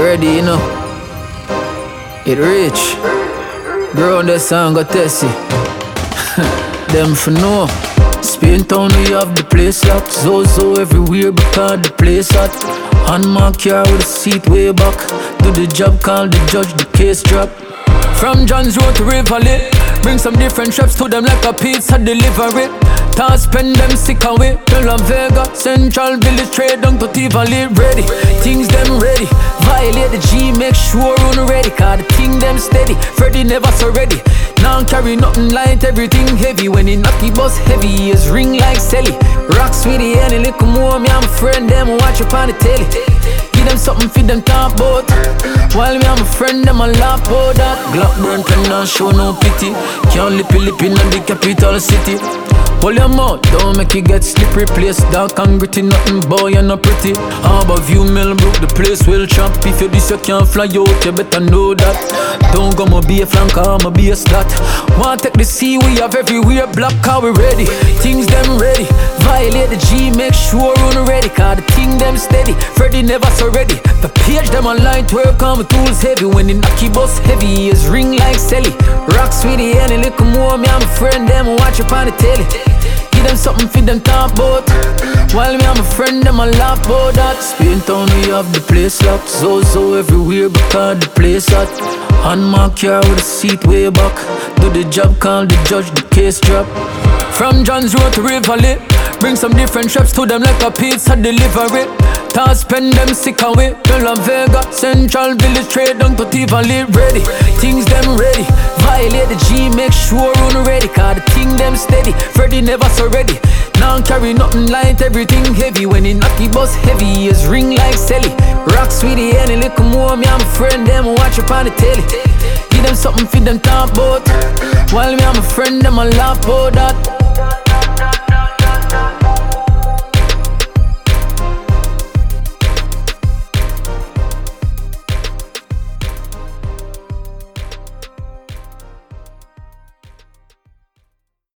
ready, you know. It rich. Grow on the song, got testy. Them for no. Spain town, we have the place locked. So everywhere because the place hot. Unmarked car with a seat way back. Do the job, call the judge, the case drop. From John's Road to Rivoli, bring some different shops to them like a pizza delivery. Toss spend them sick away to La Vega, Central Village, trade down to Tivoli. Ready, things them ready. Violate the G, make sure run ready. Cause the thing them steady, Freddy never so ready. Now carry nothing light, everything heavy. When he knock the bus heavy, his ring like Selly. Rocks with the any little more, me and my friend them watch up on the telly. Give them something for them talk about. While me and my friend them a laugh about that. Glock burn pen and show no pity. Can't lippy in the capital city. Hold your mouth, don't make it get slippery. Place dark and gritty, nothing boy and not pretty. Harbour View, Millbrook, the place will chop. If you this you can't fly out, you better know that. Don't go my be a flank, I'ma be a stat. Want take the sea, we have everywhere. Black car, we ready, things them ready. Violate the G, make sure run ready. Cause the thing them steady, Freddy never so ready. The page them online, twerk on my tools heavy. When the knocky bus heavy, his ring like Selly. Rocks with the any little more, me and my friend them watch up on the telly. Give them something for them talk about. While me and my friend them a laugh about that. Spain town, we have the place locked. So everywhere because the place hot. Unmarked car with a seat way back. Do the job, call the judge, the case drop. From John's Road to Rivoli, bring some different shops to them like a pizza delivery. Toss spend them sick away to La Vega, Central Village, trade down to Tivoli. Ready, things them ready. Violate the G, make sure run ready. Cause the thing them steady, Freddy never so ready. Now carry nothing light, everything heavy. When he knock the bus heavy, his ring like Selly. Rocks with the any little more, me and my friend them watch up on the telly. Give them something for them talk about. While me and my friend them a laugh about that.